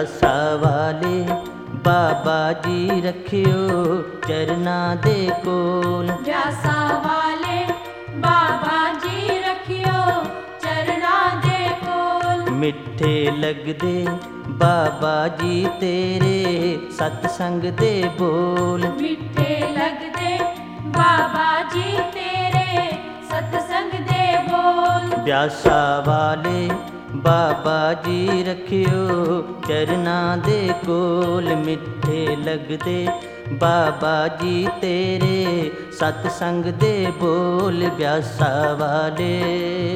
ਬਿਆਸਾ ਵਾਲੇ ਬਾਬਾ ਜੀ ਰੱਖਿਓ ਚਰਨਾਂ ਦੇ ਕੋਲ। ਬਿਆਸਾ ਵਾਲੇ ਬਾਬਾ ਜੀ ਰੱਖਿਓ ਚਰਨਾਂ ਦੇ ਕੋਲ। ਮਿੱਠੇ ਲੱਗਦੇ ਬਾਬਾ ਜੀ ਤੇਰੇ ਸਤਸੰਗ ਦੇ ਬੋਲ। ਮਿੱਠੇ ਲੱਗਦੇ ਬਾਬਾ ਜੀ ਤੇਰੇ ਸਤਸੰਗ ਦੇ ਬੋਲ। ਬਿਆਸਾ ਵਾਲੇ ਬਾਬਾ ਜੀ ਰੱਖਿਓ ਚਰਨਾਂ ਦੇ ਕੋਲ। ਮਿੱਠੇ ਲੱਗਦੇ ਬਾਬਾ ਜੀ ਤੇਰੇ ਸਤਸੰਗ ਦੇ ਬੋਲ। ਬਿਆਸਾ ਵਾਲੇ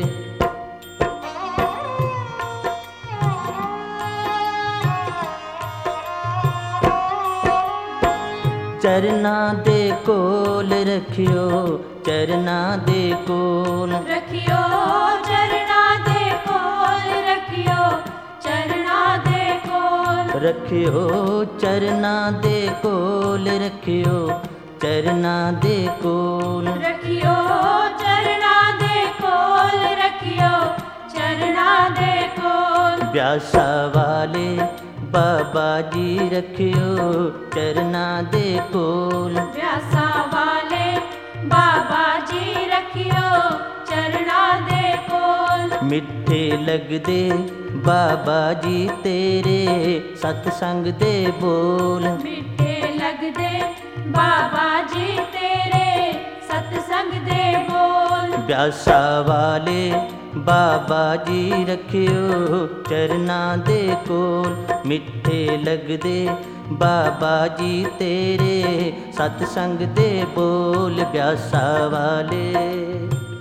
ਚਰਨਾਂ ਦੇ ਕੋਲ ਰੱਖਿਓ ਚਰਨਾਂ ਦੇ ਕੋਲ। ਰੱਖਿਓ ਚਰਨਾਂ ਦੇ ਕੋਲ। ਰੱਖਿਓ ਚਰਨਾਂ ਦੇ ਕੋਲ। ਰੱਖਿਓ ਚਰਨਾਂ ਦੇ ਕੋਲ। ਰੱਖਿਓ ਚਰਨਾਂ ਦੇ ਕੋਲ। ਰੱਖਿਓ ਚਰਨਾਂ ਦੇ ਕੋਲ। ਰੱਖਿਓ ਚਰਨਾਂ ਦੇ ਕੋਲ। ਬਿਆਸਾ ਵਾਲੇ ਬਾਬਾ ਜੀ ਰੱਖਿਓ ਚਰਨਾਂ ਦੇ ਕੋਲ। ਬਿਆਸਾ ਵਾਲੇ ਬਾਬਾ ਜੀ ਰੱਖਿਓ ਚਰਨਾਂ ਦੇ ਕੋਲ। ਮਿੱਠੇ ਲੱਗਦੇ ਬਾਬਾ ਜੀ ਤੇਰੇ ਸਤਸੰਗ ਦੇ ਬੋਲ। ਮਿੱਠੇ ਲੱਗਦੇ ਬਾਬਾ ਜੀ ਤੇਰੇ ਸਤਸੰਗ ਦੇ ਬੋਲ। ਬਿਆਸਾ ਵਾਲੇ ਬਾਬਾ ਜੀ ਰੱਖਿਓ ਚਰਨਾਂ ਦੇ ਕੋਲ। ਮਿੱਠੇ ਲੱਗਦੇ ਬਾਬਾ ਜੀ ਤੇਰੇ ਸਤਸੰਗ ਦੇ ਬੋਲ। ਬਿਆਸਾ ਵਾਲੇ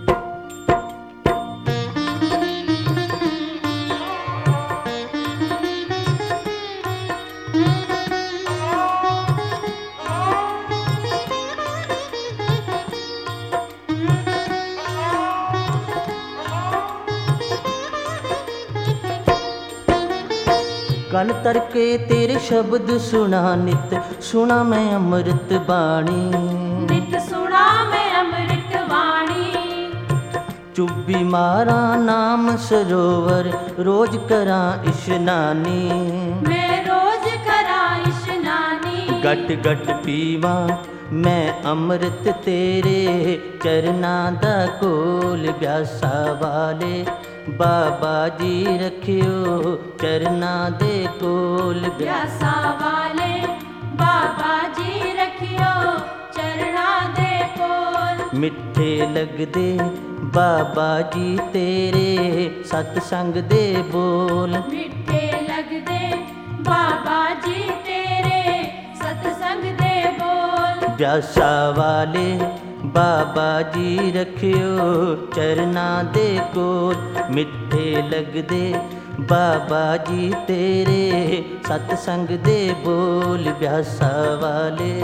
ਕੰਨ ਤਰ ਕੇ ਤੇਰੇ ਸ਼ਬਦ ਸੁਣਾ ਨਿਤ ਸੁਣਾ ਮੈਂ ਅੰਮ੍ਰਿਤ ਬਾਣੀ। ਨਿਤ ਸੁਣਾ ਮੈਂ ਅੰਮ੍ਰਿਤ ਬਾਣੀ। ਚੁੱਭੀ ਮਾਰਾਂ ਨਾਮ ਸਰੋਵਰ ਰੋਜ਼ ਕਰਾਂ ਇਸ਼ਨਾਨੀ। ਮੈਂ ਰੋਜ਼ ਕਰਾਂ ਇਸ਼ਨਾਨੀ। ਗਟ ਗਟ ਪੀਵਾਂ ਮੈਂ ਅੰਮ੍ਰਿਤ ਤੇਰੇ ਚਰਨਾਂ ਦਾ ਕੋਲ। ਬਿਆਸਾ ਵਾਲੇ ਬਾਬਾ ਜੀ ਰੱਖਿਓ ਚਰਨਾਂ ਦੇ ਕੋਲ। ਬਿਆਸਾ ਵਾਲੇ ਬਾਬਾ ਜੀ ਰੱਖਿਓ ਚਰਨਾਂ ਦੇ ਕੋਲ। ਮਿੱਠੇ ਲੱਗਦੇ ਬਾਬਾ ਜੀ ਤੇਰੇ ਸਤਸੰਗ ਦੇ ਬੋਲ। ਮਿੱਠੇ ਲੱਗਦੇ ਬਾਬਾ ਜੀ ਤੇਰੇ ਸਤਸੰਗ ਦੇ ਬੋਲ। ਬਿਆਸਾ ਵਾਲੇ ਬਾਬਾ ਜੀ ਰੱਖਿਓ ਚਰਨਾਂ ਦੇ ਕੋਲ। ਮਿੱਠੇ ਲੱਗਦੇ ਬਾਬਾ ਜੀ ਤੇਰੇ ਸਤਸੰਗ ਦੇ ਬੋਲ। ਬਿਆਸਾ ਵਾਲੇ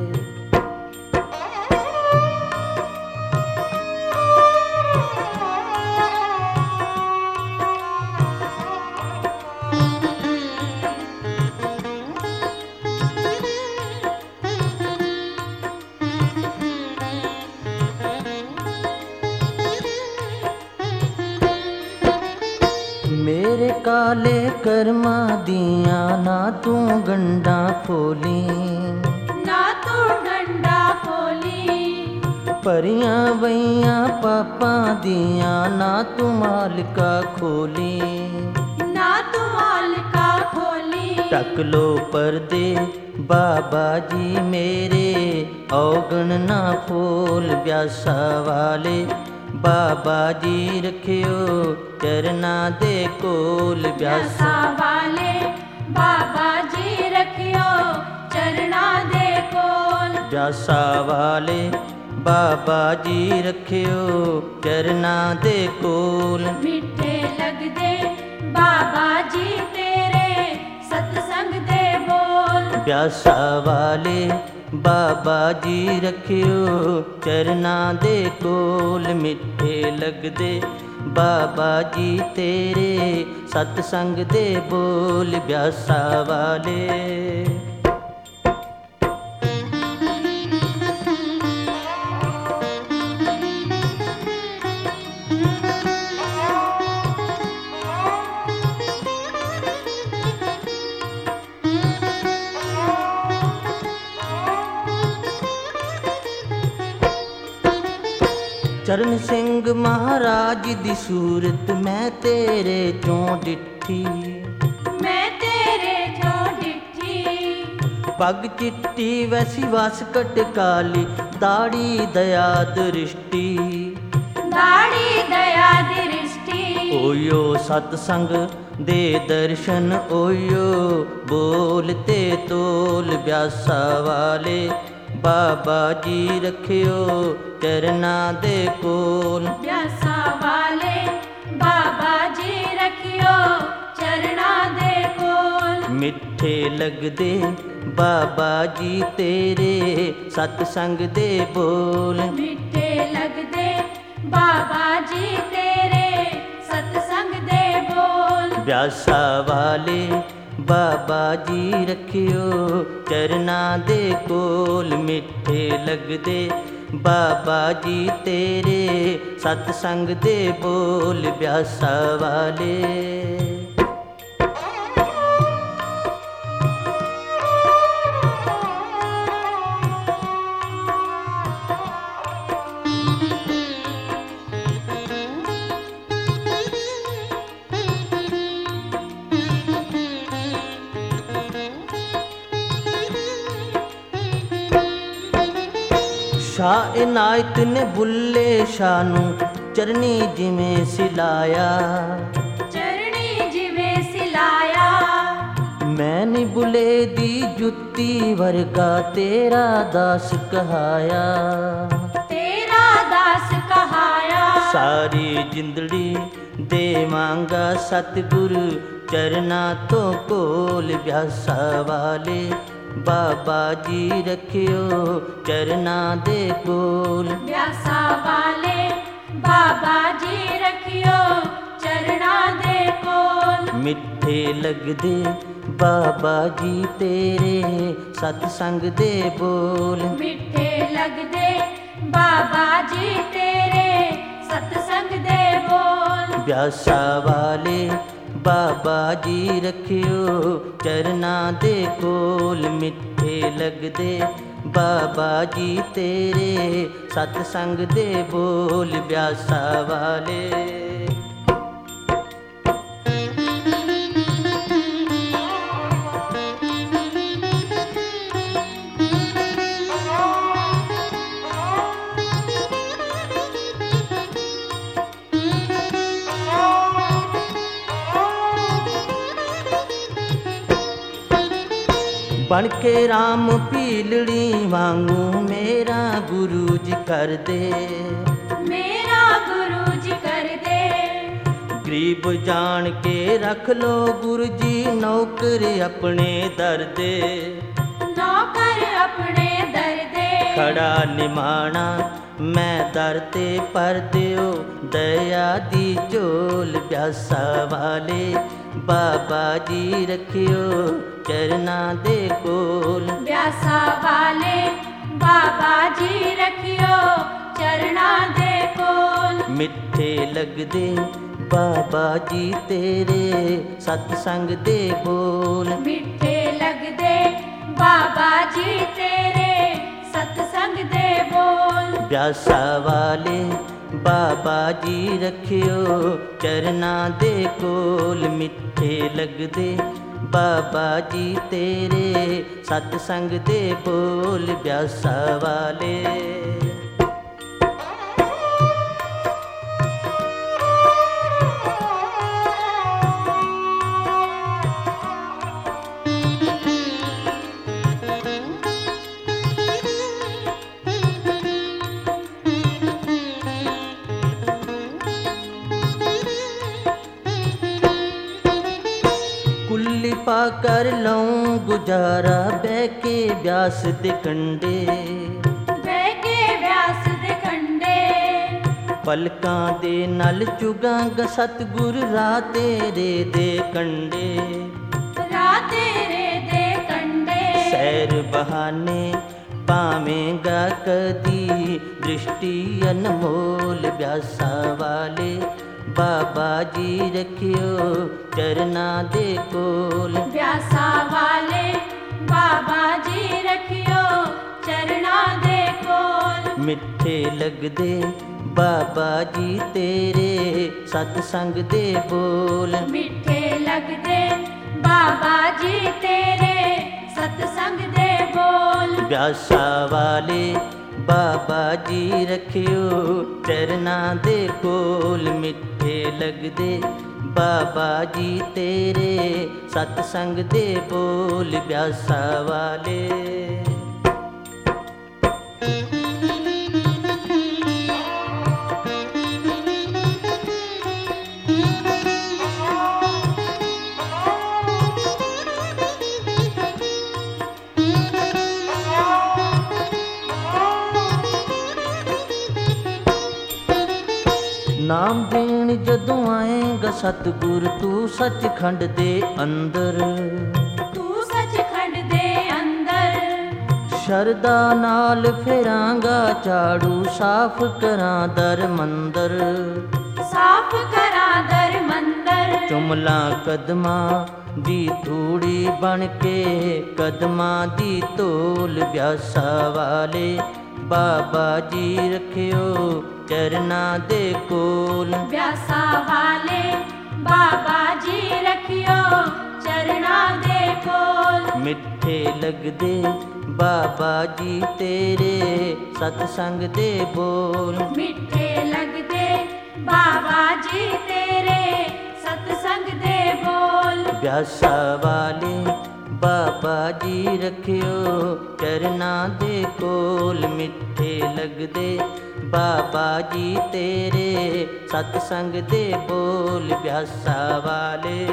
ਮੇਰੇ ਕਾਲੇ ਕਰਮਾਂ ਦੀਆਂ ਨਾ ਤੂੰ ਗੰਢਾਂ ਖੋਲੀ। ਨਾ ਤੂੰ ਡੰਡਾ ਖੋਲੀ। ਭਰੀਆਂ ਵਈਆਂ ਪਾਪਾਂ ਦੀਆਂ ਨਾ ਤੂੰ ਮਾਲਕਾ ਖੋਲੀ। ਨਾ ਤੂੰ ਮਾਲਕਾ ਖੋਲੀ। ਢੱਕ ਲੋ ਪਰਦੇ ਬਾਬਾ ਜੀ ਮੇਰੇ ਔਗਣ ਨਾ ਫੋਲ। ਬਿਆਸਾ ਵਾਲੇ ਬਾਬਾ ਜੀ ਰੱਖਿਓ ਚਰਨਾਂ ਦੇ ਕੋਲ। ਬਿਆਸਾ ਵਾਲੇ ਬਾਬਾ ਜੀ ਰੱਖਿਓ ਚਰਨਾਂ ਦੇ ਕੋਲ। ਬਿਆਸਾ ਵਾਲੇ ਬਾਬਾ ਜੀ ਰੱਖਿਓ ਚਰਨਾਂ ਦੇ ਕੋਲ। ਮਿੱਠੇ ਲੱਗਦੇ ਬਾਬਾ ਜੀ ਤੇਰੇ ਸਤਸੰਗ ਦੇ ਬੋਲ। ਬਿਆਸਾ ਵਾਲੇ ਬਾਬਾ ਜੀ ਰੱਖਿਓ ਚਰਨਾਂ ਦੇ ਕੋਲ। ਮਿੱਠੇ ਲੱਗਦੇ ਬਾਬਾ ਜੀ ਤੇਰੇ ਸਤਸੰਗ ਦੇ ਬੋਲ। ਬਿਆਸਾ ਵਾਲੇ ਚਰਨ ਸਿੰਘ ਮਹਾਰਾਜ ਦੀ ਸੂਰਤ ਮੈਂ ਤੇਰੇ ਚੋਂ ਡਿੱਠੀ, ਮੈਂ ਤੇਰੇ ਚੋਂ ਡਿੱਠੀ। ਪੱਗ ਚਿੱਟੀ ਵੈਸੀ ਵਾਸਕਟ ਕਾਲੀ, ਦਾੜੀ ਦਇਆ ਦ੍ਰਿਸ਼ਟੀ, ਦਾੜੀ ਦਇਆ ਦ੍ਰਿਸ਼ਟੀ। ਓਯੋ ਸਤ ਸੰਗ ਦੇ ਦਰਸ਼ਨ, ਓਯੋ ਬੋਲ ਤੇ ਤੋਲ ਬਿਆਸਾ ਵਾਲੇ, ਬਾਬਾ ਜੀ ਰੱਖਿਓ ਚਰਨਾਂ ਦੇ ਕੋਲ। ਬਿਆਸਾ ਵਾਲੇ ਬਾਬਾ ਜੀ ਰੱਖਿਓ ਚਰਨਾਂ ਦੇ ਕੋਲ। ਮਿੱਠੇ ਲੱਗਦੇ ਬਾਬਾ ਜੀ ਤੇਰੇ ਸਤ ਸੰਗ ਦੇ ਬੋਲ, ਮਿੱਠੇ ਲੱਗਦੇ ਬਾਬਾ ਜੀ ਤੇਰੇ ਸਤਸੰਗ ਦੇ ਬੋਲ। ਬਿਆਸਾ ਵਾਲੇ ਬਾਬਾ ਜੀ ਰੱਖਿਓ ਚਰਨਾਂ ਦੇ ਕੋਲ, ਮਿੱਠੇ ਲੱਗਦੇ ਬਾਬਾ ਜੀ ਤੇਰੇ ਸਤ ਸੰਗ ਦੇ ਬੋਲ। ਬਿਆਸਾ ਵਾਲੇ ਸ਼ਾਹ ਇਨਾਇਤ ਨੇ ਬੁੱਲੇ ਸ਼ਾਹ ਨੂੰ ਚਰਨੀ ਜਿਵੇਂ ਸਿਲਾਇਆ, ਚਰਣੀ ਜਿਵੇਂ ਸਿਲਾਇਆ। ਮੈਂ ਨੀ ਬੁੱਲੇ ਦੀ ਜੁੱਤੀ ਵਰਗਾ ਤੇਰਾ ਦਾਸ ਕਹਾਇਆ, ਤੇਰਾ ਦਾਸ ਕਹਾਇਆ। ਸਾਰੀ ਜਿੰਦੜੀ ਦੇਵਾਂਗਾ ਸਤਿਗੁਰੂ ਚਰਨਾਂ ਤੋਂ ਕੋਲ। ਬਿਆਸਾ ਵਾਲੇ ਬਾਬਾ ਜੀ ਰੱਖਿਓ ਚਰਨਾਂ ਦੇ ਕੋਲ। ਬਿਆਸਾ ਵਾਲੇ ਬਾਬਾ ਜੀ ਰੱਖਿਓ ਚਰਨਾਂ ਦੇ ਕੋਲ। ਮਿੱਠੇ ਲੱਗਦੇ ਬਾਬਾ ਜੀ ਤੇਰੇ ਸਤ ਸੰਗ ਦੇ ਬੋਲ, ਮਿੱਠੇ ਲੱਗਦੇ ਬਾਬਾ ਜੀ ਤੇਰੇ ਸਤਸੰਗ ਦੇ ਬੋਲ। ਬਿਆਸਾ ਵਾਲੇ ਬਾਬਾ ਜੀ ਰੱਖਿਓ ਚਰਨਾਂ ਦੇ ਕੋਲ, ਮਿੱਠੇ ਲੱਗਦੇ ਬਾਬਾ ਜੀ ਤੇਰੇ ਸਤ ਸੰਗ ਦੇ ਬੋਲ। ਬਿਆਸਾ ਵਾਲੇ ਬਣ ਕੇ ਰਾਮ ਭੀਲੜੀ ਵਾਂਗੂ ਮੇਰਾ ਗੁਰੂ ਜੀ ਕਰਦੇ, ਮੇਰਾ ਗੁਰੂ ਜੀ ਕਰਦੇ। ਗਰੀਬ ਜਾਣ ਕੇ ਰੱਖ ਲੋ ਗੁਰੂ ਜੀ ਨੌਕਰ ਆਪਣੇ ਦਰ ਦੇ, ਨੌਕਰ ਆਪਣੇ ਦਰ ਦੇ। ਖੜਾ ਨਿਮਾਣਾ ਮੈਂ ਦਰ ਤੇ ਪਰ ਦਿਓ ਦਇਆ ਦੀ ਝੋਲ। ਬਿਆਸਾ ਵਾਲੇ ਬਾਬਾ ਜੀ ਰੱਖਿਓ ਚਰਨਾਂ ਦੇ ਕੋਲ। ਬਿਆਸਾ ਵਾਲੇ ਬਾਬਾ ਜੀ ਰੱਖਿਓ ਚਰਨਾਂ ਦੇ ਕੋਲ। ਮਿੱਠੇ ਲੱਗਦੇ ਬਾਬਾ ਜੀ ਤੇਰੇ ਸਤ ਸੰਗ ਦੇ ਬੋਲ, ਮਿੱਠੇ ਲੱਗਦੇ ਬਾਬਾ ਜੀ ਤੇਰੇ ਸਤਸੰਗ ਦੇ ਬੋਲ। ਬਿਆਸਾ ਵਾਲੇ ਬਾਬਾ ਜੀ ਰੱਖਿਓ ਚਰਨਾਂ ਦੇ ਕੋਲ, ਮਿੱਠੇ ਲੱਗਦੇ ਬਾਬਾ ਜੀ ਤੇਰੇ ਸਤ ਸੰਗ ਦੇ ਬੋਲ। ਬਿਆਸਾ ਵਾਲੇ ਕੁੱਲੀ ਪਾ ਕਰ ਲਊਂ ਗੁਜ਼ਾਰਾ ਬਹਿ ਕੇ ਬਿਆਸ ਦੇ ਕੰਢੇ, ਬਹਿ ਕੇ ਬਿਆਸ ਦੇ ਕੰਢੇ। ਪਲਕਾਂ ਦੇ ਨਾਲ ਚੁਗਾਂਗਾ ਸਤਿਗੁਰ ਰਾਹ ਤੇਰੇ ਦੇ ਕੰਢੇ, ਰਾਹ ਤੇਰੇ ਦੇ ਕੰਢੇ। ਸੈਰ ਬਹਾਨੇ ਪਾਵੇਂਗਾ ਕਦੀ ਦ੍ਰਿਸ਼ਟੀ ਅਨਮੋਲ। ਬਿਆਸਾ ਵਾਲੇ ਬਾਬਾ ਜੀ ਰੱਖਿਓ ਚਰਨਾਂ ਦੇ ਕੋਲ। ਬਿਆਸਾ ਵਾਲੇ ਬਾਬਾ ਜੀ ਰੱਖਿਓ ਚਰਨਾਂ ਦੇ ਕੋਲ। ਮਿੱਠੇ ਲੱਗਦੇ ਬਾਬਾ ਜੀ ਤੇਰੇ ਸਤਸੰਗ ਦੇ ਬੋਲ। ਮਿੱਠੇ ਲੱਗਦੇ ਬਾਬਾ ਜੀ ਤੇਰੇ ਸਤਸੰਗ ਦੇ ਬੋਲ। ਬਿਆਸਾ ਵਾਲੇ ਬਾਬਾ ਜੀ ਰੱਖਿਓ ਚਰਨਾਂ ਦੇ ਕੋਲ। ਮਿੱਠੇ ਲੱਗਦੇ ਬਾਬਾ ਜੀ ਤੇਰੇ ਸਤਸੰਗ ਦੇ ਬੋਲ। ਬਿਆਸਾ ਵਾਲੇ ਨਾਮ ਦੇਣ ਜਦੋਂ ਆਏਗਾ ਸਤਿਗੁਰ ਤੂੰ ਸੱਚਖੰਡ ਦੇ ਅੰਦਰ। ਤੂੰ ਸੱਚਖੰਡ ਦੇ ਅੰਦਰ। ਸ਼ਰਧਾ ਨਾਲ ਫੇਰਾਂਗਾ ਝਾੜੂ ਸਾਫ਼ ਕਰਾਂ ਦਰ ਮੰਦਰ। ਸਾਫ਼ ਕਰਾਂ ਦਰ ਮੰਦਰ। ਚੁੰਮਲਾਂ ਕਦਮਾਂ ਦੀ ਧੂੜੀ ਬਣ ਕੇ ਕਦਮਾਂ ਦੀ ਧੂਲ। ਬਿਆਸਾ ਵਾਲੇ ਬਾਬਾ ਜੀ ਰੱਖਿਓ ਚਰਨਾਂ ਦੇ ਕੋਲ। ਬਿਆਸਾ ਵਾਲੇ ਬਾਬਾ ਜੀ ਰੱਖਿਓ ਚਰਨਾਂ ਦੇ ਕੋਲ। ਮਿੱਠੇ ਲੱਗਦੇ ਬਾਬਾ ਜੀ ਤੇਰੇ ਸਤਸੰਗ ਦੇ ਬੋਲ। ਮਿੱਠੇ ਲੱਗਦੇ ਬਾਬਾ ਜੀ ਤੇਰੇ ਸਤਸੰਗ ਦੇ ਬੋਲ। ਬਿਆਸਾ ਵਾਲੇ ਬਾਬਾ ਜੀ ਰੱਖਿਓ ਚਰਨਾਂ ਦੇ ਕੋਲ। ਮਿੱਠੇ ਲੱਗਦੇ ਬਾਬਾ ਜੀ ਤੇਰੇ ਸਤਸੰਗ ਦੇ ਬੋਲ। ਬਿਆਸਾ ਵਾਲੇ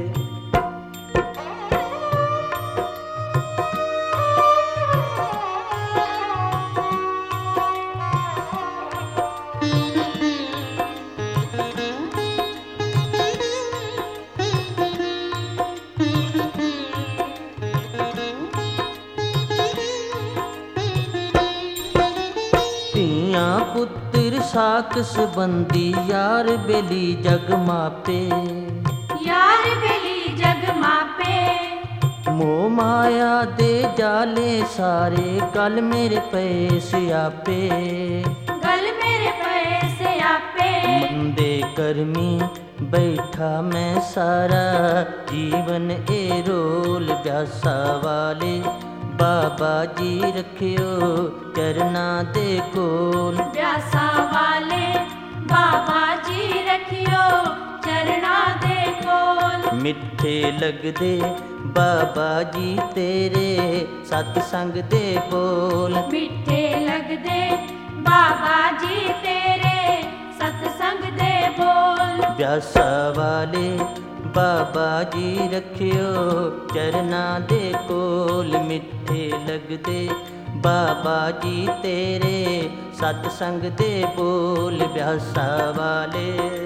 ਧੀਆਂ ਪੁੱਤਰ ਸਾਕ ਸੰਬੰਧੀ ਯਾਰ ਬੇਲੀ ਜਗ ਮਾਪੇ। ਯਾਰ ਬੇਲੀ ਜਗ ਮਾਪੇ। ਮੋਹ ਮਾਇਆ ਦੇ ਜਾਲੇ ਸਾਰੇ ਗਲ ਮੇਰੇ ਪਏ ਸਿਆਪੇ। ਗਲ ਮੇਰੇ ਪਏ ਸਿਆਪੇ। ਮੰਦੇ ਕਰਮੀ ਬੈਠਾ ਮੈਂ ਸਾਰਾ ਜੀਵਨ ਇਹ ਰੋਲ। ਬਿਆਸਾ ਵਾਲੇ ਬਾਬਾ ਜੀ ਰੱਖਿਓ ਚਰਨਾਂ ਦੇ ਕੋਲ। ਬਿਆਸਾ ਵਾਲੇ ਬਾਬਾ ਜੀ ਰੱਖਿਓ ਚਰਨਾਂ ਦੇ ਕੋਲ। ਮਿੱਠੇ ਲੱਗਦੇ ਬਾਬਾ ਜੀ ਤੇਰੇ ਸਤਸੰਗ ਦੇ ਬੋਲ। ਮਿੱਠੇ ਲੱਗਦੇ ਬਾਬਾ ਜੀ ਤੇਰੇ ਸਤਸੰਗ ਦੇ ਬੋਲ। ਬਿਆਸਾ ਵਾਲੇ ਬਾਬਾ ਜੀ ਰੱਖਿਓ ਚਰਨਾਂ ਦੇ ਕੋਲ। ਮਿੱਠੇ ਲੱਗਦੇ ਬਾਬਾ ਜੀ ਤੇਰੇ ਸਤਸੰਗ ਦੇ ਬੋਲ। ਬਿਆਸਾ ਵਾਲੇ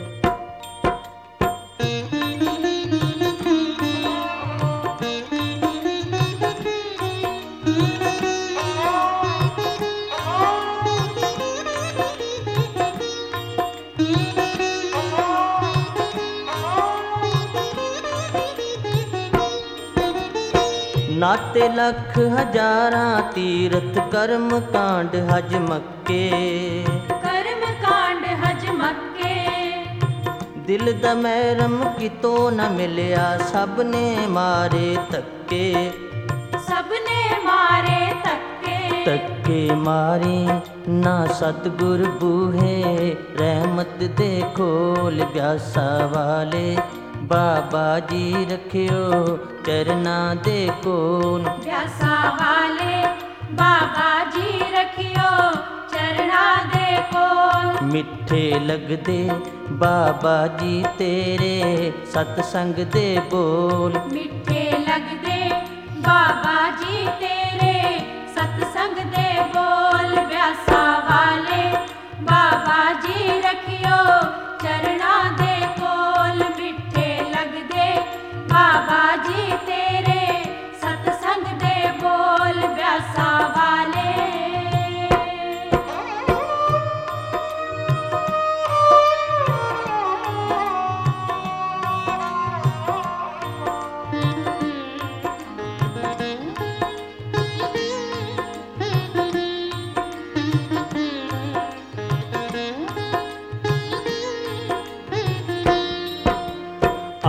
ਨਾਤੇ ਲੱਖ ਹਜ਼ਾਰਾਂ ਤੀਰਥ ਕਰਮ ਕਾਂਡ ਹਜ ਮੱਕੇ। ਕਰਮ ਕਾਂਡ ਹਜ ਮੱਕੇ। ਦਿਲ ਦਾ ਮਹਿਰਮ ਕਿਤੋਂ ਨਾ ਮਿਲਿਆ ਸਭ ਨੇ ਮਾਰੇ ਧੱਕੇ। ਸਭ ਨੇ ਮਾਰੇ ਧੱਕੇ। ਧੱਕੇ ਮਾਰੇ ਨਾ ਸਤਿਗੁਰ ਬੂਹੇ ਰਹਿਮਤ ਦੇ ਖੋਲ। ਬਿਆਸਾ ਵਾਲੇ ਬਾਬਾ ਜੀ ਰੱਖਿਓ ਚਰਨਾਂ ਦੇ ਕੋਲ। ਬਿਆਸਾ ਵਾਲੇ ਬਾਬਾ ਜੀ ਰੱਖਿਓ ਚਰਨਾਂ ਦੇ ਕੋਲ। ਮਿੱਠੇ ਲੱਗਦੇ ਬਾਬਾ ਜੀ ਤੇਰੇ ਸਤਸੰਗ ਦੇ ਬੋਲ। ਮਿੱਠੇ ਲੱਗਦੇ ਬਾਬਾ ਜੀ ਤੇਰੇ ਸਤਸੰਗ ਦੇ ਬੋਲ। ਬਿਆਸਾ ਵਾਲੇ ਬਾਬਾ ਜੀ ਰੱਖਿਓ ਚਰਨਾਂ ਦੇ ਕੋਲ। ਮਿੱਠੇ ਲੱਗਦੇ ਬਾਬਾ ਜੀ ਤੇਰੇ ਸਤਸੰਗ ਦੇ ਬੋਲ। ਬਿਆਸਾ ਵਾਲੇ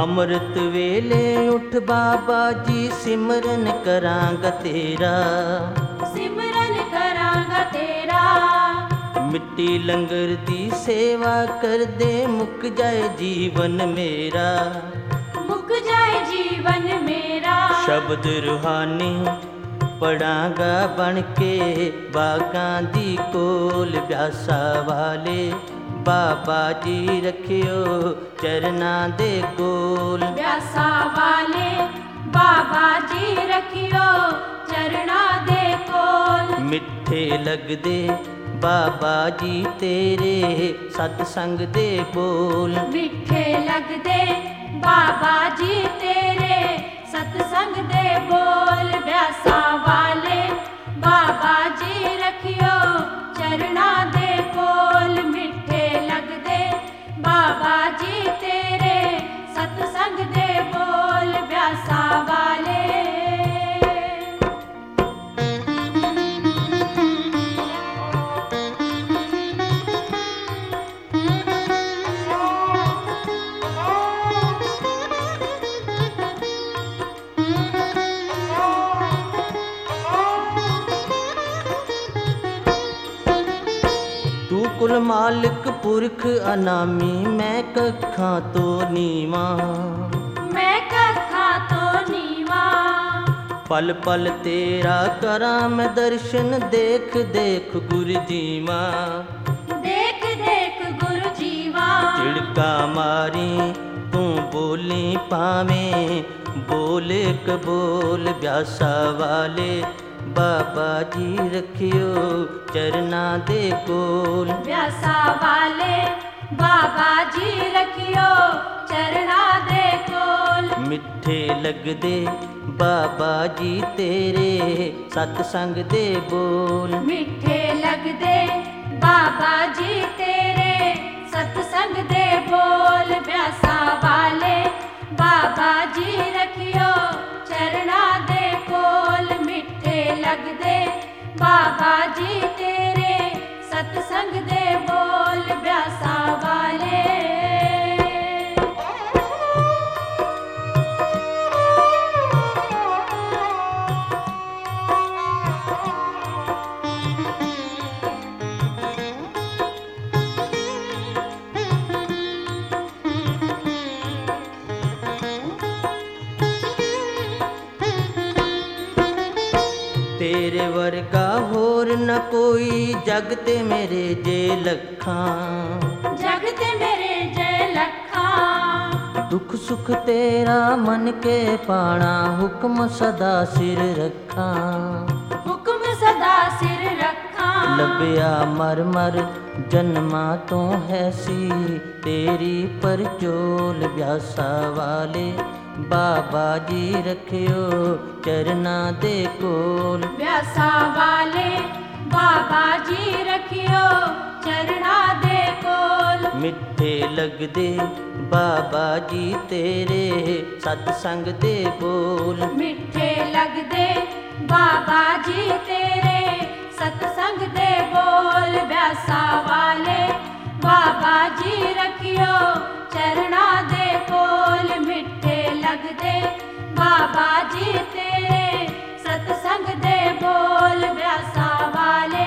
ਅੰਮ੍ਰਿਤ ਵੇਲੇ ਉੱਠ ਬਾਬਾ ਜੀ ਸਿਮਰਨ ਕਰਾਂਗਾ ਤੇਰਾ, ਸਿਮਰਨ ਕਰਾਂਗਾ ਤੇਰਾ। ਮਿੱਟੀ ਲੰਗਰ ਦੀ ਸੇਵਾ ਕਰਦੇ ਮੁੱਕ ਜਾਏ ਜੀਵਨ ਮੇਰਾ, ਮੁੱਕ ਜਾਏ ਜੀਵਨ ਮੇਰਾ। ਸ਼ਬਦ ਰੂਹਾਨੀ ਪੜਾਂਗਾ ਬਣ ਕੇ ਬਾਗਾਂ ਦੀ ਕੋਲ ਪਿਆਸਾ ਵਾਲੇ, ਬਾਬਾ ਜੀ ਰੱਖਿਓ ਚਰਨਾਂ ਦੇ ਕੋਲ। ਪਿਆਸਾ ਵਾਲੇ ਬਾਬਾ ਜੀ ਰੱਖਿਓ ਚਰਨਾਂ ਦੇ ਕੋਲ। ਮਿੱਠੇ ਲੱਗਦੇ ਬਾਬਾ ਜੀ ਤੇਰੇ ਸਤਸੰਗ ਦੇ ਬੋਲ, ਮਿੱਠੇ ਲੱਗਦੇ ਬਾਬਾ ਜੀ ਤੇਰੇ ਸਤਸੰਗ ਦੇ ਬੋਲ। ਪਿਆਸਾ ਵਾਲੇ ਬਾਬਾ ਜੀ ਰੱਖਿਓ ਚਰਨਾਂ ਦੇ ਕੋਲ। ਮਿੱਠੇ ਲੱਗਦੇ ਬਾਬਾ ਜੀ ਤੇਰੇ ਸਤਸੰਗ ਦੇ ਬੋਲ। ਪਿਆਸਾ ਵਾਲੇ ਤੂੰ ਕੁਲ ਮਾਲਿਕ ਪੁਰਖ ਅਨਾਮੀ, ਮੈਂ ਕੱਖਾਂ ਤੋਂ ਨੀਵਾਂ, ਮੈਂ ਕੱਖਾਂ ਤੋਂ ਨੀਵਾਂ। ਪਲ ਪਲ ਤੇਰਾ ਕਰਾਂ ਮੈਂ ਦਰਸ਼ਨ, ਦੇਖ ਦੇਖ ਗੁਰ ਜੀਵਾਂ, ਦੇਖ ਦੇਖ ਗੁਰੂ ਜੀਵਾ। ਝਿੜਕਾ ਮਾਰੀ ਤੂੰ ਬੋਲੀ ਪਾਵੇਂ, ਬੋਲ ਕਬੋਲ ਪਿਆਸਾ ਵਾਲੇ, ਬਾਬਾ ਜੀ ਰੱਖਿਓ ਚਰਨਾਂ ਦੇ ਕੋਲ। ਪਿਆਸਾ ਵਾਲੇ ਬਾਬਾ ਜੀ ਰੱਖਿਓ ਚਰਨਾਂ ਦੇ ਕੋਲ। ਮਿੱਠੇ ਲੱਗਦੇ ਬਾਬਾ ਜੀ ਤੇਰੇ ਸਤਸੰਗ ਦੇ ਬੋਲ, ਮਿੱਠੇ ਲੱਗਦੇ ਬਾਬਾ ਜੀ ਤੇਰੇ ਸਤਸੰਗ ਦੇ ਬੋਲ। ਪਿਆਸਾ ਵਾਲੇ ਬਾਬਾ ਜੀ ਰੱਖਿਓ ਚਰਨਾਂ ਦੇ ਕੋਲ। ਮਿੱਠੇ ਲੱਗਦੇ ਬਾਬਾ ਜੀ ਤੇਰੇ ਸਤਸੰਗ ਦੇ ਬੋਲ। ਪਿਆਸਾ ਵਾਲੇ ਤੇਰੇ ਵਰਗਾ ਹੋਰ ਨ ਕੋਈ ਜਗ ਤੇ ਮੇਰੇ ਜੇ ਲੱਖਾਂ, ਜਗ ਤੇ ਮੇਰੇ ਜੈ ਲੱਖਾਂ। ਦੁੱਖ ਸੁਖ ਤੇਰਾ ਮਨ ਕੇ ਪਾਣਾ, ਹੁਕਮ ਸਦਾ ਸਿਰ ਰੱਖਾਂ, ਹੁਕਮ ਸਦਾ ਸਿਰ ਰੱਖਾਂ। ਲੱਭਿਆ ਮਰ ਮਰ ਜਨਮਾਂ ਤੋਂ ਹੈ ਸੀ ਤੇਰੀ ਪਰਚੋਲ। ਪਿਆਸਾ ਵਾਲੇ ਬਾਬਾ ਜੀ ਰੱਖਿਓ ਚਰਨਾਂ ਦੇ ਕੋਲ। ਪਿਆਸਾ ਵਾਲੇ ਬਾਬਾ ਜੀ ਰੱਖਿਓ ਚਰਨਾਂ ਦੇ ਕੋਲ। ਮਿੱਠੇ ਲੱਗਦੇ ਬਾਬਾ ਜੀ ਤੇਰੇ ਸਤਸੰਗ ਦੇ ਬੋਲ, ਮਿੱਠੇ ਲੱਗਦੇ ਬਾਬਾ ਜੀ ਤੇਰੇ ਸਤਸੰਗ ਦੇ ਬੋਲ। ਪਿਆਸਾ ਵਾਲੇ ਬਾਬਾ ਜੀ ਰੱਖਿਓ ਚਰਨਾਂ ਦੇ ਕੋਲ। ਮਿੱਠੇ ਲੱਗਦੇ ਬਾਬਾ ਜੀ ਤੇਰੇ ਸਤਸੰਗ ਦੇ ਬੋਲ। ਪਿਆਸਾ ਵਾਲੇ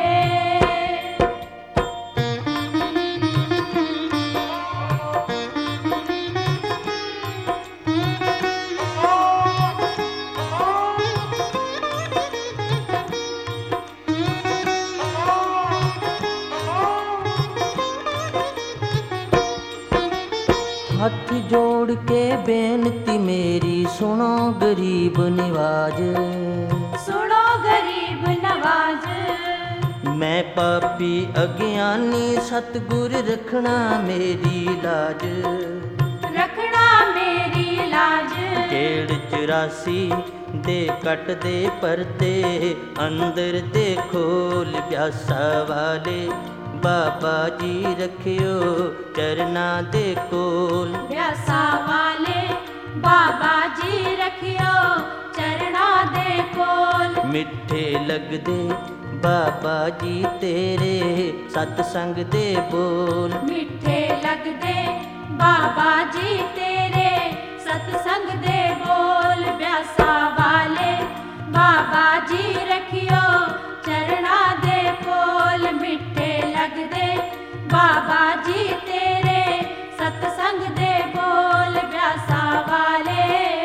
ਹੱਥ ਜੋੜ ਕੇ ਬੇਨਤੀ ਮੇਰੀ ਸੁਣੋ ਗਰੀਬ ਨਿਵਾਜ, ਸੁਣੋ ਗਰੀਬ ਨਵਾਜ। ਮੈਂ ਪਾਪੀ ਅਗਿਆਨੀ ਸਤਿਗੁਰ ਰੱਖਣਾ ਮੇਰੀ ਲਾਜ, ਰੱਖਣਾ ਮੇਰੀ ਲਾਜ। ਗੇੜ 84 ਦੇ ਕੱਟ ਦੇ ਪਰਦੇ ਅੰਦਰ ਦੇ ਖੋਲ। ਪਿਆਸਾ ਵਾਲੇ ਬਾਬਾ ਜੀ ਰੱਖਿਓ ਚਰਨਾਂ ਦੇ ਕੋਲ। ਪਿਆਸਾ ਵਾਲੇ ਬਾਬਾ ਜੀ ਰੱਖਿਓ ਚਰਨਾਂ ਦੇ ਕੋਲ। ਮਿੱਠੇ ਲੱਗਦੇ ਬਾਬਾ ਜੀ ਤੇਰੇ ਸਤਸੰਗ ਦੇ ਬੋਲ। ਮਿੱਠੇ ਲੱਗਦੇ ਬਾਬਾ ਜੀ ਤੇਰੇ सतसंग दे बोल ब्यासा वाले बाबा जी रखियो चरणा दे कोल मिठे लगदे बाबा जी तेरे सतसंग दे बोल ब्यासा वाले।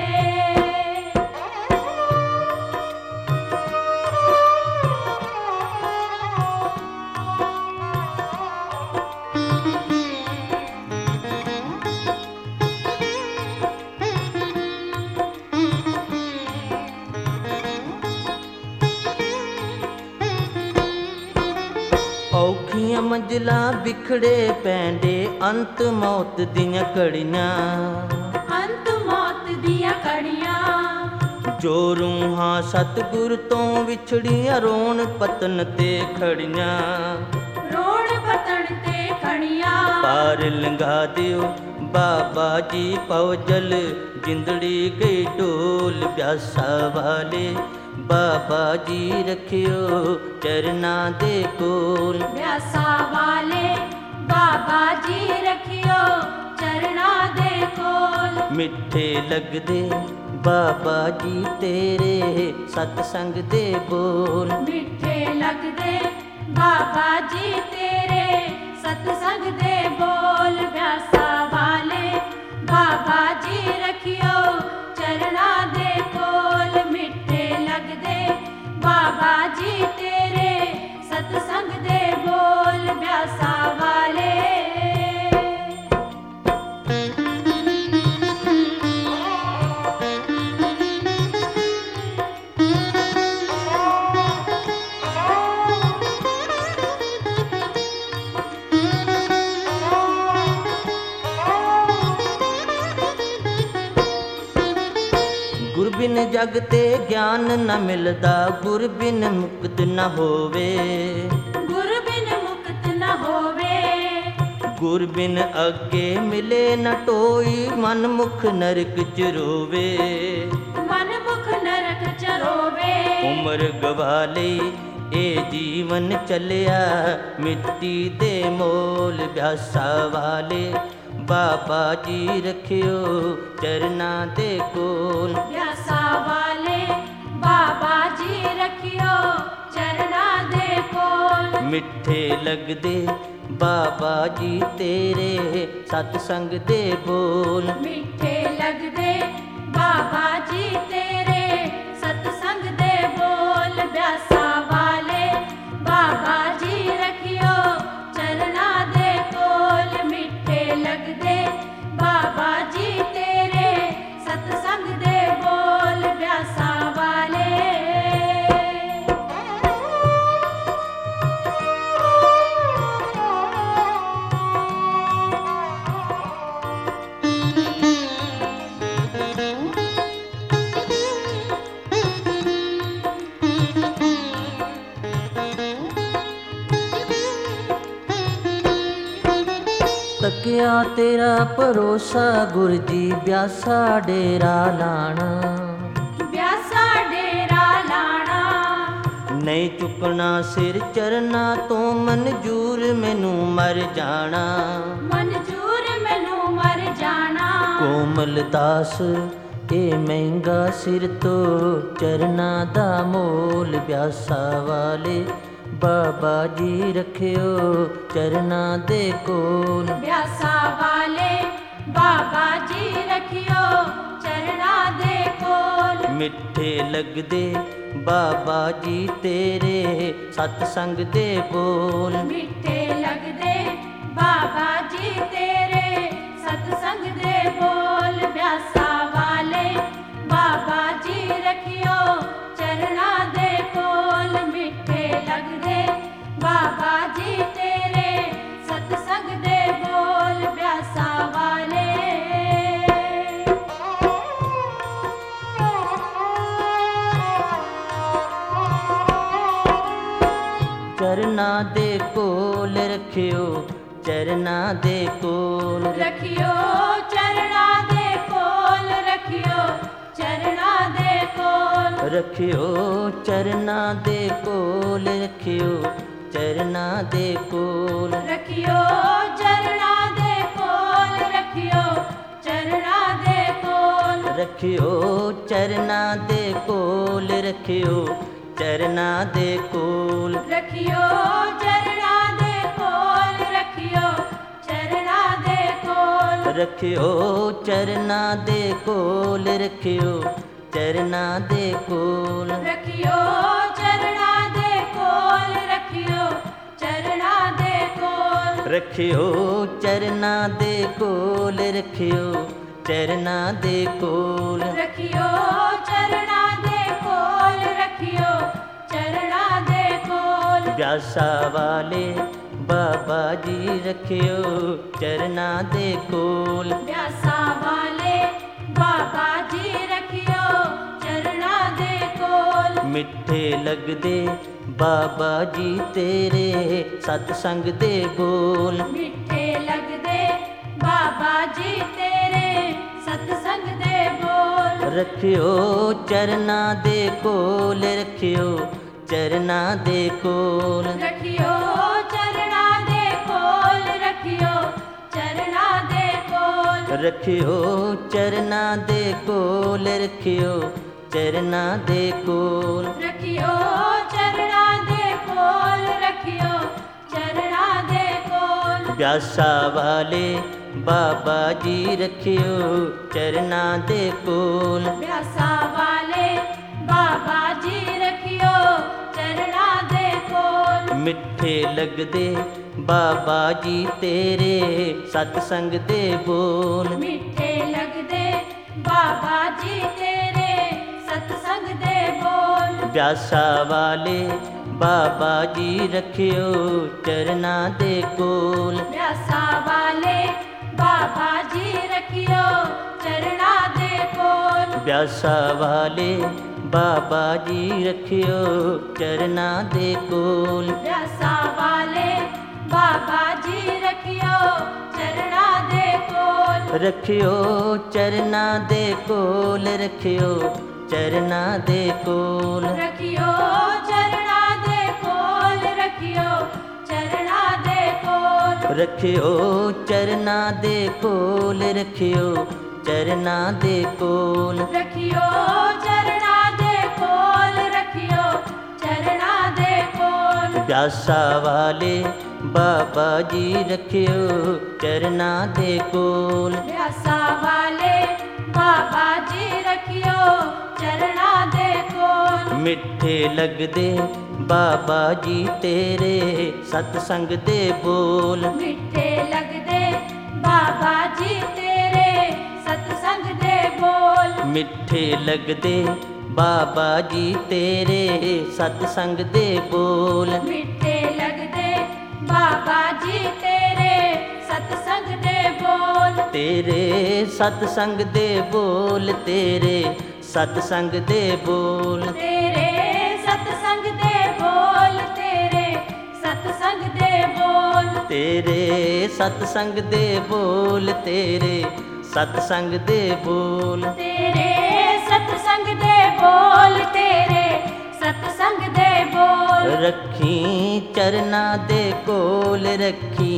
ਔਖੀਆਂ ਮੰਜ਼ਲਾਂ ਵਿਖੜੇ ਪੈਂਦੇ ਅੰਤ ਮੌਤ ਦੀਆਂ ਘੜੀਆਂ अंत मौत दिया कड़ियां ਜੋ ਰੂਹਾਂ ਸਤਿਗੁਰ ਤੋਂ ਵਿਛੜੀਆਂ ਰੋਣ ਪਤਨ ਤੇ ਖੜੀਆਂ रोण पतन ते खड़ियां ਪਾਰ ਲੰਘਾ ਦਿਓ ਬਾਬਾ ਜੀ ਪਉਜਲ ਜਿੰਦੜੀ ਗਈ ਢੋਲ ਪਿਆਸਾ ਵਾਲੇ ਬਾਬਾ ਜੀ ਰੱਖਿਓ ਚਰਨਾਂ ਦੇ ਕੋਲ। ब्यासा वाले बाबा जी रखियो चरणा दे कोल ਮਿੱਠੇ ਲੱਗਦੇ ਬਾਬਾ ਜੀ ਤੇਰੇ ਸਤਸੰਗ ਦੇ ਬੋਲ। मिठे लगदे बाबा जी तेरे सतसंग दे बोल ब्यासा वाले बाबा जी रखियो चरणा दे कोल मिठे लगदे बाबा जी तेरे सतसंग दे बोल ब्यासा वाले। ਗੁਰ ਬਿਨ ਜਗ ਤੇ ਗਿਆਨ ਨ ਮਿਲਦਾ ਗੁਰ ਬਿਨ ਮੁਕਤ ਨ ਹੋਵੇ गुर बिन मुक्त न होवे ਗੁਰ ਬਿਨ ਅੱਗੇ ਮਿਲੇ ਨ ਟੋਈ ਮਨ ਮੁਖ ਨਰਕ ਚ ਰੋਵੇ मन मुख नरक चरोवे ਉਮਰ ਗਵਾ ਲਈ ਇਹ ਜੀਵਨ ਚੱਲਿਆ ਮਿੱਟੀ ਦੇ ਮੋਲ ਬਿਆਸਾ ਵਾਲੇ ਬਾਬਾ ਜੀ ਰੱਖਿਓ ਚਰਨਾਂ ਦੇ ਕੋਲ। ब्यासा वाले बाबा जी रखियो चरणा दे कोल ਮਿੱਠੇ ਲੱਗਦੇ ਬਾਬਾ ਜੀ ਤੇਰੇ ਸਤਸੰਗ ਦੇ ਬੋਲ। मिठे लगदे बाबा जी तेरे सतसंग दे बोल ब्यासा वाले बाबा जी रखियो चरणा दे कोल मिठे लगदे बाबा जी तेरे सतसंग दे बोल ब्यासा वाले। ਤੱਕਿਆ ਤੇਰਾ ਭਰੋਸਾ ਗੁਰ ਜੀ ਬਿਆਸਾ ਡੇਰਾ ਲਾਣਾ ब्यासा डेरा लाना ਨਹੀਂ ਚੁੱਕਣਾ ਸਿਰ ਚਰਨਾਂ ਤੋਂ ਮਨਜੂਰ ਮੈਨੂੰ ਮਰ ਜਾਣਾ। मंजूर मैनू मर जाना ਕੋਮਲ ਦਾਸ ਇਹ ਮਹਿੰਗਾ ਸਿਰ ਤੋਂ ਚਰਨਾਂ ਦਾ ਮੋਲ ਬਿਆਸਾ ਵਾਲੇ ਬਾਬਾ ਜੀ ਰੱਖਿਓ ਚਰਨਾਂ ਦੇ ਕੋਲ। ब्यासा वाले बाबा जी रखियो चरणा दे कोल ਮਿੱਠੇ ਲੱਗਦੇ ਬਾਬਾ ਜੀ ਤੇਰੇ ਸਤਸੰਗ ਦੇ ਬੋਲ। मिठे लगदे बाबा जी तेरे सतसंग दे बोल ब्यासा वाले बाबा जी रखियो चरणा दे कोल मिठे लगदे बाबा जी तेरे सतसंग दे बोल ब्यासा वाले। ਚਰਨਾਂ ਦੇ ਕੋਲ ਰੱਖਿਓ ਚਰਨਾਂ ਦੇ ਕੋਲ। रखियो चरणा दे कोल रखियो चरणा दे कोल ਰੱਖਿਓ ਚਰਨਾਂ ਦੇ ਕੋਲ ਰੱਖਿਓ ਚਰਨਾਂ ਦੇ ਕੋਲ। रखियो चरणा दे कोल रखियो चरणा दे कोल ਰੱਖਿਓ ਚਰਨਾਂ ਦੇ ਕੋਲ, ਰੱਖਿਓ ਚਰਨਾਂ ਦੇ ਕੋਲ। ਰੱਖਿਓ ਚਰਨਾਂ ਦੇ ਕੋਲ, ਰੱਖਿਓ ਚਰਨਾਂ ਦੇ ਕੋਲ। ਰੱਖਿਓ ਚਰਨਾਂ ਦੇ ਕੋਲ, ਰੱਖਿਓ ਚਰਨਾਂ ਦੇ ਕੋਲ। ਰੱਖਿਓ ਚਰਨਾਂ ਦੇ ਕੋਲ, ਰੱਖਿਓ ਚਰਨਾਂ ਦੇ ਕੋਲ। ਰੱਖਿਓ ਚਰਨਾਂ ਦੇ ਕੋਲ, ਰੱਖਿਓ ਚਰਨਾਂ ਦੇ ਕੋਲ। ਰੱਖਿਓ ਚਰਨਾਂ ਦੇ ਕੋਲ, ਰੱਖਿਓ ਚਰਨਾਂ ਦੇ ਕੋਲ। ਪਿਆਸਾ ਵਾਲੇ ਬਾਬਾ ਜੀ ਰੱਖਿਓ ਚਰਨਾਂ ਦੇ ਕੋਲ। ਪਿਆਸਾ ਵਾਲੇ ਬਾਬਾ ਜੀ ਰੱਖਿਓ ਚਰਨਾਂ ਦੇ ਕੋਲ। ਮਿੱਠੇ ਲੱਗਦੇ ਬਾਬਾ ਜੀ ਤੇਰੇ ਸਤਸੰਗ ਦੇ ਬੋਲ। ਮਿੱਠੇ ਲੱਗਦੇ ਬਾਬਾ ਜੀ ਤੇਰੇ ਸਤਸੰਗ ਦੇ ਬੋਲ। ਰੱਖਿਓ ਚਰਨਾਂ ਦੇ ਕੋਲ, ਰੱਖਿਓ ਚਰਨਾਂ ਦੇ ਕੋਲ। ਰੱਖਿਓ ਚਰਨਾਂ ਦੇ ਕੋਲ, ਰੱਖਿਓ ਚਰਨਾਂ ਦੇ ਕੋਲ। ਰੱਖਿਓ ਚਰਨਾਂ ਦੇ ਕੋਲ, ਰੱਖਿਓ ਚਰਨਾਂ ਦੇ ਕੋਲ। ਰੱਖਿਓ ਚਰਨਾਂ ਦੇ ਕੋਲ, ਰੱਖਿਓ ਚਰਨਾਂ ਦੇ ਕੋਲ। ਪਿਆਸਾ ਵਾਲੇ ਬਾਬਾ ਜੀ ਰੱਖਿਓ ਚਰਨਾਂ ਦੇ ਕੋਲ। ਪਿਆਸਾ ਵਾਲੇ ਬਾਬਾ ਜੀ ਰੱਖਿਓ ਚਰਨਾਂ ਦੇ ਕੋਲ। ਮਿੱਠੇ ਲੱਗਦੇ ਬਾਬਾ ਜੀ ਤੇਰੇ ਸਤਸੰਗ ਦੇ ਬੋਲ। ਮਿੱਠੇ ਲੱਗਦੇ ਬਾਬਾ ਜੀ ਤੇਰੇ ਸਤਸੰਗ ਦੇ ਬੋਲ। ਪਿਆਸਾ ਵਾਲੇ ਬਾਬਾ ਜੀ ਰੱਖਿਓ ਚਰਨਾਂ ਦੇ ਕੋਲ। ਪਿਆਸਾ ਵਾਲੇ ਬਾਬਾ ਜੀ ਰੱਖਿਓ ਚਰਨਾਂ ਦੇ ਕੋਲ। ਪਿਆਸਾ ਵਾਲੇ ਬਾਬਾ ਜੀ ਰੱਖਿਓ ਚਰਨਾਂ ਦੇ ਕੋਲ। ਪਿਆਸਾ ਵਾਲੇ ਬਾਬਾ ਜੀ ਰੱਖਿਓ ਚਰਨਾਂ ਦੇ ਕੋਲ। ਰੱਖਿਓ ਚਰਨਾਂ ਦੇ ਕੋਲ, ਰੱਖਿਓ ਚਰਨਾਂ ਦੇ ਕੋਲ। ਰੱਖਿਓ ਚਰਨਾਂ ਦੇ ਕੋਲ, ਰੱਖਿਓ ਚਰਨਾਂ ਦੇ ਕੋਲ। ਰੱਖਿਓ ਚਰਨਾਂ ਦੇ ਕੋਲ, ਰੱਖਿਓ ਚਰਨਾਂ ਦੇ ਕੋਲ। ਰੱਖਿਓ ਚਰਨਾਂ ਦੇ ਕੋਲ, ਰੱਖਿਓ ਚਰਨਾਂ ਦੇ ਕੋਲ। ਪਿਆਸਾ ਵਾਲੇ ਬਾਬਾ ਜੀ ਰੱਖਿਓ ਚਰਨਾਂ ਦੇ ਕੋਲ। ਪਿਆਸਾ ਵਾਲੇ ਬਾਬਾ ਜੀ ਰੱਖਿਓ ਚਰਨਾਂ ਦੇ ਕੋਲ। ਮਿੱਠੇ ਲੱਗਦੇ ਬਾਬਾ ਜੀ ਤੇਰੇ ਸਤਸੰਗ ਦੇ ਬੋਲ। ਮਿੱਠੇ ਲੱਗਦੇ ਬਾਬਾ ਜੀ ਤੇਰੇ ਸਤਸੰਗ ਦੇ ਬੋਲ। ਮਿੱਠੇ ਲੱਗਦੇ ਬਾਬਾ ਜੀ ਤੇਰੇ ਸਤਸੰਗ ਦੇ ਬੋਲ। ਮਿੱਠੇ ਲੱਗਦੇ ਬਾਬਾ ਜੀ ਤੇਰੇ ਸਤਸੰਗ ਦੇ ਬੋਲ। ਤੇਰੇ ਸਤਸੰਗ ਦੇ ਬੋਲ, ਤੇਰੇ ਸਤਸੰਗ ਦੇ ਬੋਲ। ਤੇਰੇ ਸਤਸੰਗ ਦੇ ਬੋਲ, ਤੇਰੇ ਸਤਸੰਗ ਦੇ ਬੋਲ। ਤੇਰੇ ਸਤਸੰਗ ਦੇ ਬੋਲ, ਤੇਰੇ ਸਤਸੰਗ ਦੇ ਬੋਲ। ਤੇਰੇ ਸਤਸੰਗ ਦੇ ਬੋਲ, ਤੇਰੇ ਸਤਸੰਗ ਦੇ ਬੋਲ। ਰੱਖੀ ਚਰਨਾਂ ਦੇ ਕੋਲ, ਰੱਖੀ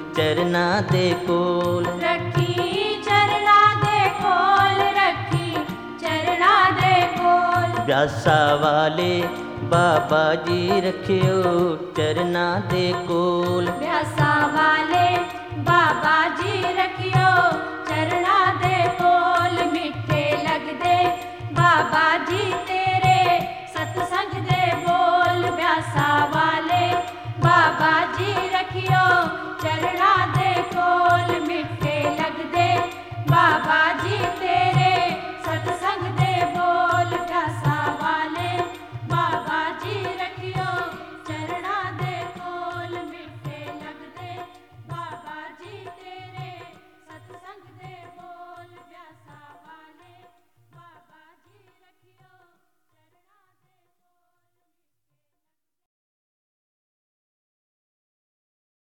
ਚਰਨਾਂ ਦੇ ਕੋਲ। ਰੱਖੀ ਚਰਨਾਂ ਦੇ ਕੋਲ, ਰੱਖੀ ਚਰਨਾਂ ਦੇ ਕੋਲ। ਪਿਆਸਾ ਵਾਲੇ ਬਾਬਾ ਜੀ ਰੱਖਿਓ ਚਰਨਾਂ ਦੇ ਕੋਲ। ਪਿਆਸਾ ਵਾਲੇ ਬਾਬਾ ਜੀ ਰੱਖਿਓ ਚਰਨਾਂ ਦੇ ਕੋਲ। ਮਿੱਠੇ ਲੱਗਦੇ ਬਾਬਾ ਜੀ ਤੇ